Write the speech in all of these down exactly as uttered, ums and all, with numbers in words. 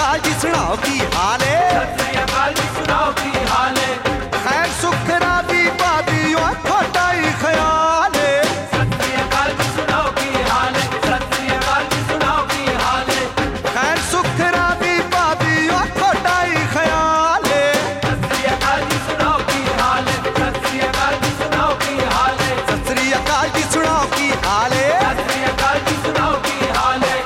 अकाल जी सुनाओ की हाल है, सत श्री अकाल जी सुनाओ की हाल है। खैर सुख राजी बाजी और थोड़ा ही ख्याल है, सत श्री अकाल जी सुनाओ की हाल है, सत श्री अकाल जी सुनाओ की हाल है। खैर सुख राजी बाजी और थोड़ा ही ख्याल है, सत श्री अकाल जी सुनाओ की हाल है, सत श्री अकाल जी सुनाओ की हाल है। सत श्री अकाल जी सुनाओ की हाल है, सत श्री अकाल जी सुनाओ की हाल है।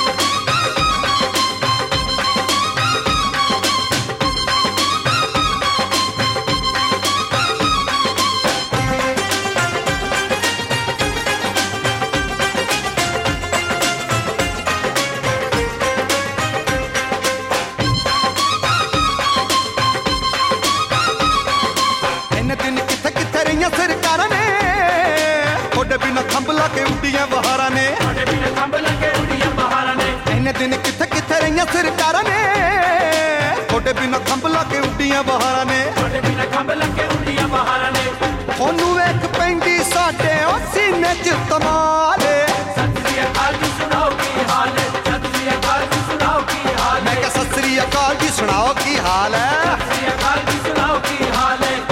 सरकार ने थोड़े बिना खंभ लाके उड़िया बहारा ने, थोड़े बिना खंभ लाके उड़िया बहारा ने। इन्ने दिन किथे किथे रहिया सरकार ने थोड़े बिना खंभ लाके उड़िया बहारा ने, थोड़े बिना खंभ लाके उड़िया बहारा ने। थोनू वेख पैंदी साडे ओ सीने च तमाल, सत श्री अकाल जी सुनाओ की हाल है, सत श्री अकाल जी सुनाओ की हाल है। मैं क्या सत श्री अकाल जी सुनाओ की हाल है, सत श्री अकाल जी सुनाओ की हाल है।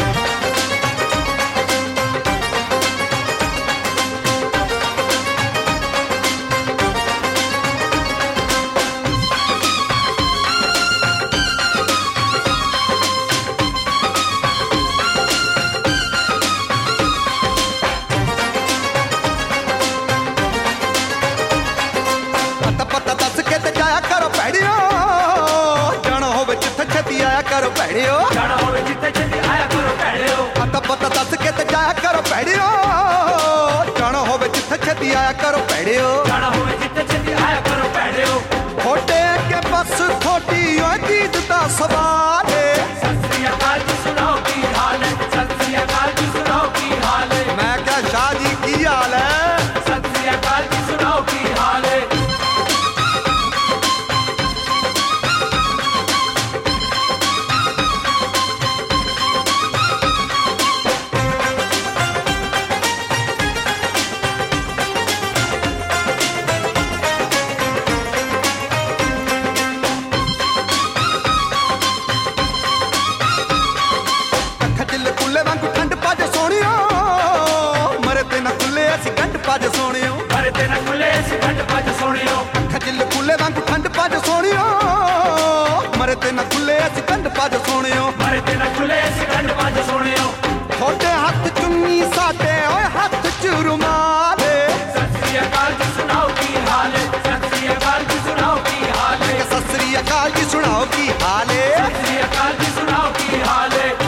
करो भैड़ियो, जाना होवे जिथे छेती आया करो भैड़ियो। पता पता दस के ते जाया करो भैड़ियो, जाना होवे जिथे छेती आया करो भैड़ियो, जाना होवे जिथे छेती आया करो भैड़ियो। थोड़े के बस थोड़ी ओ जीत दा सवाल है, सत श्री अकाल जी सुनाओ की हाल है, सत श्री अकाल जी सुनाओ की हाल है। मैं क्या शाह जी की हाल है, सत श्री अकाल जी सुनाओ की हाल है। पाज सोनियो मरे ते ना खुले सी खंड पाज सोनियो। खजिल खुले वांगू ठंड पाज सोनियो, मरे ते ना खुले सी खंड पाज सोनियो, मरे ते ना खुले सी खंड पाज सोनियो। थोड़े हाथ चुन्नी साडे ओए हाथ च रुमाल, सत श्री अकाल जी सुनाओ की हाल है, सत श्री अकाल जी सुनाओ की हाल है। सत श्री अकाल जी सुनाओ की हाल है, सत श्री अकाल जी सुनाओ की हाल है।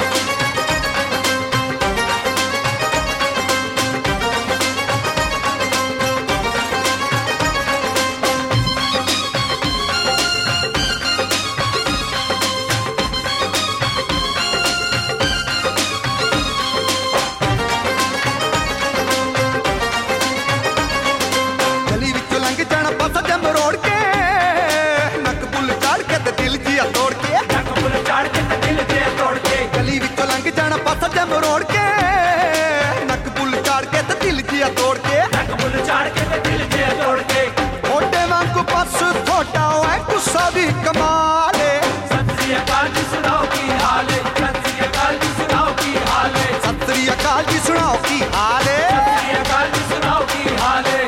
मरोड़ के नक बुल चाड़ के ते दिल जिया तोड़ के, नक बुल चाड़ के ते दिल जिया तोड़ के। थोड़े वांगू बस थोड़ा है गुस्सा भी कमाल, सत श्री अकाल जी सुनाओ की हाल है, सत श्री अकाल जी सुनाओ की हाल है। सत श्री अकाल जी सुनाओ की हाल है, सत श्री अकाल जी सुनाओ की हाल है।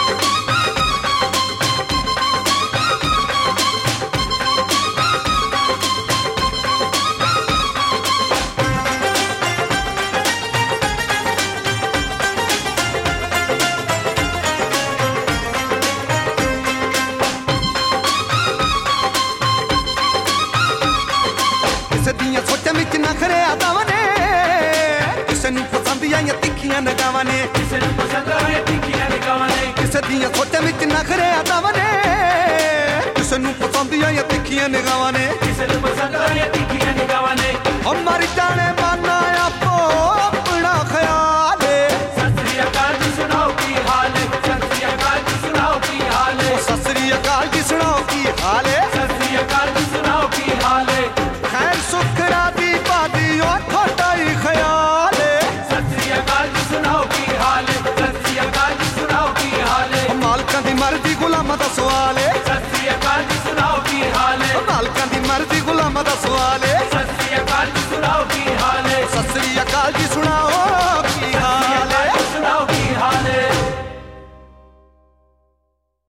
विच नखरे आदावां ने, किसे नूं पसंद आईयां तिखियां निगाहां ने, किसे नूं पसंद आईयां तिखियां निगाहां ने। किसे दियां सोचां विच नखरे आदावां ने, किसे नूं पसंद आईयां तिखियां निगाहां ने, किसे नूं पसंद आईयां